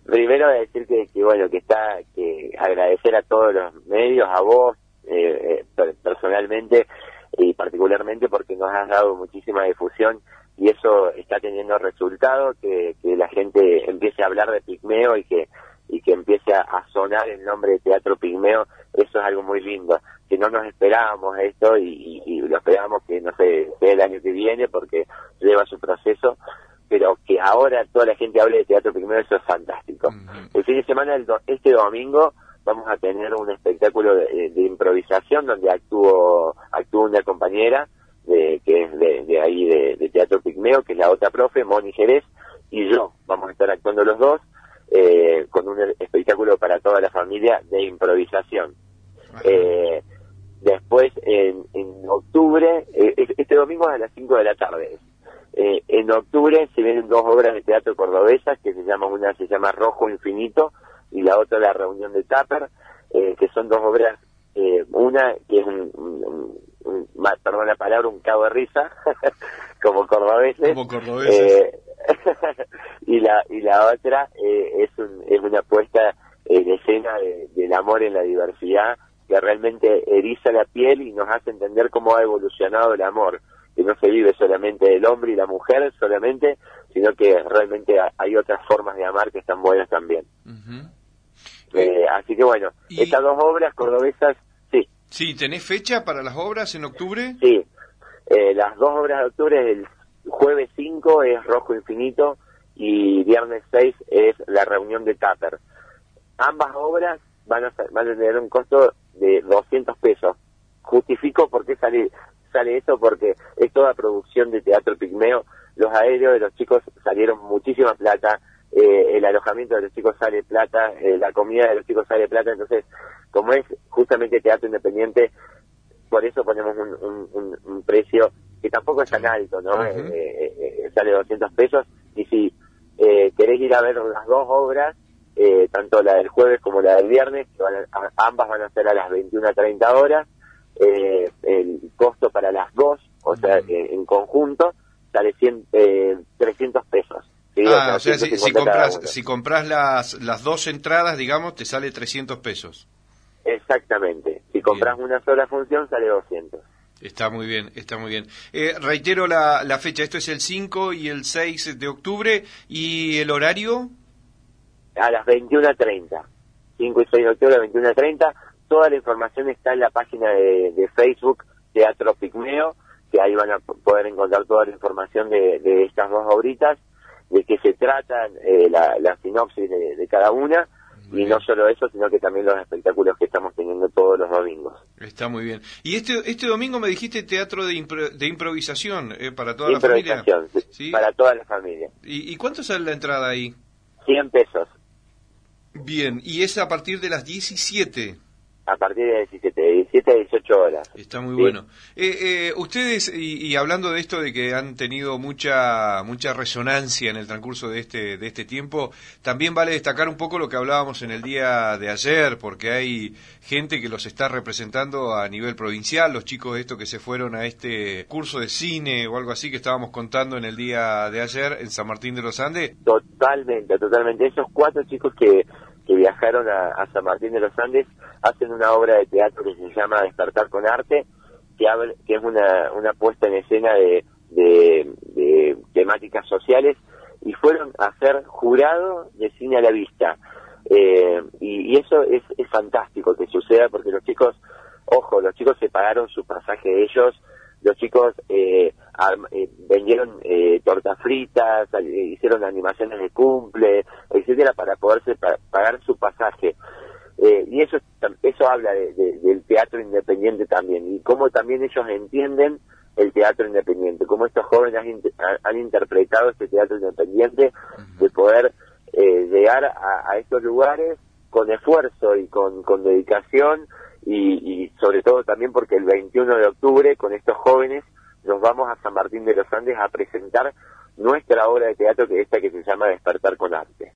Primero decir que bueno, que agradecer a todos los medios, a vos, personalmente y particularmente porque nos has dado muchísima difusión y eso está teniendo resultado, que la gente empiece a hablar de Pigmeo y que empiece a sonar el nombre de Teatro Pigmeo. Eso es algo muy lindo, que no nos esperábamos esto y lo esperábamos que, no sé, sea el año que viene porque lleva su proceso, pero que ahora toda la gente hable de Teatro Pigmeo, eso es fantástico. El fin de semana, este domingo, vamos a tener un espectáculo de improvisación donde actúa una compañera que es de ahí de Teatro Pigmeo, que es la otra profe, Moni Jerez, y yo. Vamos a estar actuando los dos con un espectáculo para toda la familia de improvisación. Después, en octubre, este domingo es a las 5 de la tarde. En octubre se vienen dos obras de teatro cordobesas, que una se llama Rojo Infinito y la otra La Reunión de Tupper, que son dos obras, una que es perdón la palabra, un cago de risa, como cordobeses. Y la otra es una puesta en escena del amor en la diversidad, que realmente eriza la piel y nos hace entender cómo ha evolucionado el amor, que no se vive solamente el hombre y la mujer solamente, sino que realmente hay otras formas de amar que están buenas también. Así que bueno, estas dos obras cordobesas, sí. Sí, ¿tenés fecha para las obras en octubre? Sí, las dos obras de octubre, el jueves 5 es Rojo Infinito y viernes 6 es La Reunión de Tupper. Ambas obras van a tener un costo de 200 pesos. Justifico por qué sale eso, porque es toda producción de Teatro Pigmeo. Los aéreos de los chicos salieron muchísima plata, el alojamiento de los chicos sale plata, la comida de los chicos sale plata. Entonces, como es justamente teatro independiente, por eso ponemos un precio que tampoco es tan alto, ¿no? Sale 200 pesos. Y si querés ir a ver las dos obras, tanto la del jueves como la del viernes, que ambas van a ser a las 21:30 horas, el costo para las dos, o sea, en conjunto, sale 300 pesos. ¿Sí? O sea, si compras las dos entradas, digamos, te sale 300 pesos. Exactamente. Si compras una sola función, sale 200. Está muy bien, está muy bien. Reitero la fecha, esto es el 5 y el 6 de octubre, ¿y el horario? A las 21:30. 5 y 6 de octubre a las 21:30. Toda la información está en la página de Facebook Teatro Pigmeo, que ahí van a poder encontrar toda la información de estas dos obritas, de qué se tratan, la sinopsis de cada una. Y no solo eso, sino que también los espectáculos que estamos teniendo todos los domingos. Está muy bien. Y este domingo me dijiste teatro de improvisación para toda la familia. Improvisación, ¿sí? Para toda la familia. ¿Y cuánto sale la entrada ahí? 100 pesos. Bien, y es a partir de las 17. A partir de 17 a 18 horas. Está muy bueno. Ustedes, y hablando de esto de que han tenido mucha resonancia en el transcurso de este tiempo, también vale destacar un poco lo que hablábamos en el día de ayer, porque hay gente que los está representando a nivel provincial, los chicos estos que se fueron a este curso de cine o algo así que estábamos contando en el día de ayer en San Martín de los Andes. Totalmente. Esos 4 chicos que viajaron a San Martín de los Andes hacen una obra de teatro que se llama Despertar con Arte, que es una puesta en escena de temáticas sociales, y fueron a ser jurado de cine a la vista. Y eso es fantástico que suceda, porque los chicos se pagaron su pasaje ellos, los chicos vendieron tortas fritas, hicieron animaciones de cumple, etcétera, para poderse pagar su pasaje. Y eso habla del teatro independiente también, y cómo también ellos entienden el teatro independiente, cómo estos jóvenes han interpretado este teatro independiente, de poder llegar a estos lugares con esfuerzo y con dedicación, y sobre todo también porque el 21 de octubre con estos jóvenes nos vamos a San Martín de los Andes a presentar nuestra obra de teatro, que se llama Despertar con Arte.